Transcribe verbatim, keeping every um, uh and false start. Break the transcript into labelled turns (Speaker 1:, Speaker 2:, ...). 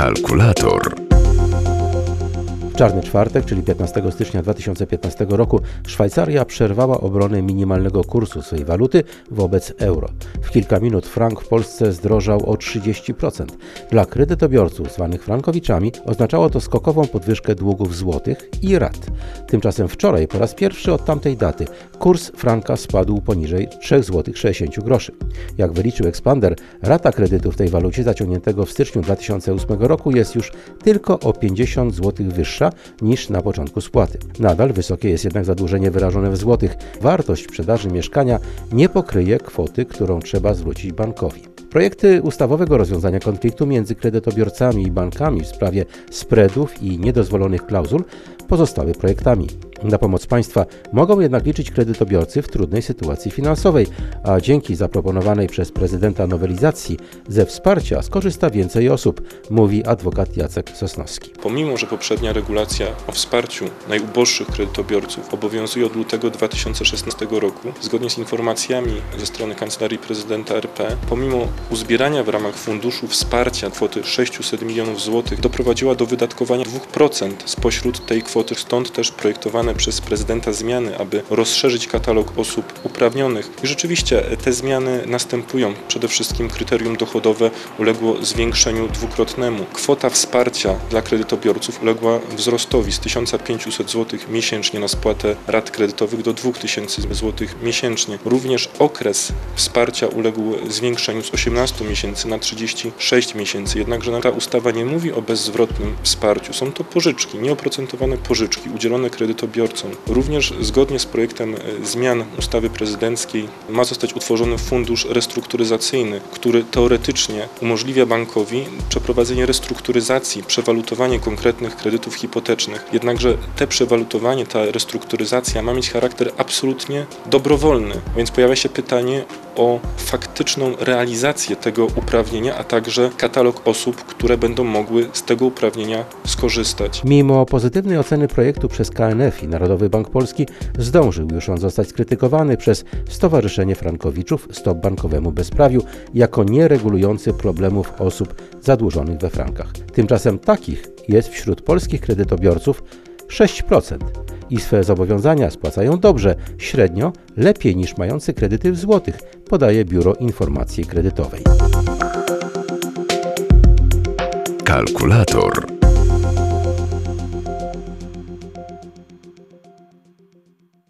Speaker 1: Kalkulator.
Speaker 2: W czarny czwartek, czyli piętnastego stycznia dwa tysiące piętnastego roku, Szwajcaria przerwała obronę minimalnego kursu swej waluty wobec euro. W kilka minut frank w Polsce zdrożał o trzydzieści procent. Dla kredytobiorców zwanych frankowiczami oznaczało to skokową podwyżkę długów złotych i rat. Tymczasem wczoraj po raz pierwszy od tamtej daty kurs franka spadł poniżej trzy złote sześćdziesiąt groszy. Jak wyliczył Expander, rata kredytu w tej walucie zaciągniętego w styczniu dwa tysiące ósmego roku jest już tylko o pięćdziesiąt złotych wyższa niż na początku spłaty. Nadal wysokie jest jednak zadłużenie wyrażone w złotych. Wartość sprzedaży mieszkania nie pokryje kwoty, którą trzeba zwrócić bankowi. Projekty ustawowego rozwiązania konfliktu między kredytobiorcami i bankami w sprawie spreadów i niedozwolonych klauzul pozostały projektami. Na pomoc państwa mogą jednak liczyć kredytobiorcy w trudnej sytuacji finansowej, a dzięki zaproponowanej przez prezydenta nowelizacji ze wsparcia skorzysta więcej osób, mówi adwokat Jacek Sosnowski.
Speaker 3: Pomimo że poprzednia regulacja o wsparciu najuboższych kredytobiorców obowiązuje od lutego dwa tysiące szesnastego roku, zgodnie z informacjami ze strony Kancelarii Prezydenta R P, pomimo uzbierania w ramach funduszu wsparcia kwoty sześćset milionów złotych doprowadziła do wydatkowania dwa procent spośród tej kwoty, stąd też projektowane przez prezydenta zmiany, aby rozszerzyć katalog osób uprawnionych. I rzeczywiście te zmiany następują. Przede wszystkim kryterium dochodowe uległo zwiększeniu dwukrotnemu. Kwota wsparcia dla kredytobiorców uległa wzrostowi z tysiąc pięćset złotych miesięcznie na spłatę rat kredytowych do dwa tysiące złotych miesięcznie. Również okres wsparcia uległ zwiększeniu z osiemnastu miesięcy na trzydzieści sześć miesięcy. Jednakże ta ustawa nie mówi o bezzwrotnym wsparciu. Są to pożyczki, nieoprocentowane pożyczki udzielone kredytobiorcom. Również zgodnie z projektem zmian ustawy prezydenckiej ma zostać utworzony fundusz restrukturyzacyjny, który teoretycznie umożliwia bankowi przeprowadzenie restrukturyzacji, przewalutowanie konkretnych kredytów hipotecznych. Jednakże te przewalutowanie, ta restrukturyzacja ma mieć charakter absolutnie dobrowolny, więc pojawia się pytanie o faktyczną realizację tego uprawnienia, a także katalog osób, które będą mogły z tego uprawnienia skorzystać.
Speaker 2: Mimo pozytywnej oceny projektu przez K N F i Narodowy Bank Polski zdążył już on zostać skrytykowany przez Stowarzyszenie Frankowiczów Stop Bankowemu Bezprawiu jako nieregulujący problemów osób zadłużonych we frankach. Tymczasem takich jest wśród polskich kredytobiorców sześć procent i swe zobowiązania spłacają dobrze, średnio lepiej niż mający kredyty w złotych, podaje Biuro Informacji Kredytowej.
Speaker 1: Kalkulator.